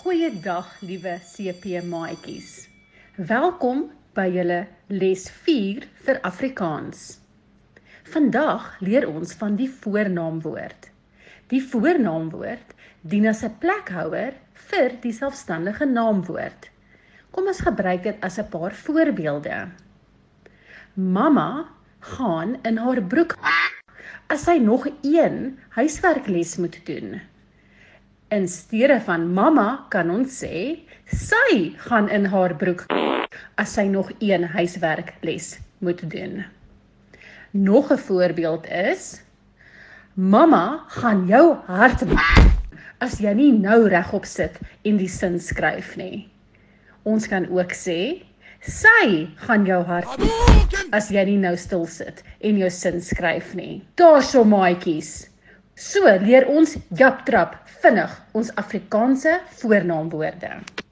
Goeiedag, liewe CP-maatjies. Welkom by julle les 4 vir Afrikaans. Vandag leer ons van die voornaamwoord. Die voornaamwoord dien as 'n plekhouer vir die selfstandige naamwoord. Kom ons gebruik dit as 'n paar voorbeelde. Mamma gaan in haar broek as sy nog een huiswerkles moet doen. In steede van mamma kan ons sê, sy gaan in haar broek as sy nog een huiswerkles moet doen. Nog 'n voorbeeld is, mamma gaan jou hart as jy nie nou regop sit en die sin skryf nie. Ons kan ook sê, sy gaan jou hart as jy nie nou stil sit en jou sin skryf nie. Daarso maatjies. So leer ons japtrap vinnig ons Afrikaanse voornaamwoorde.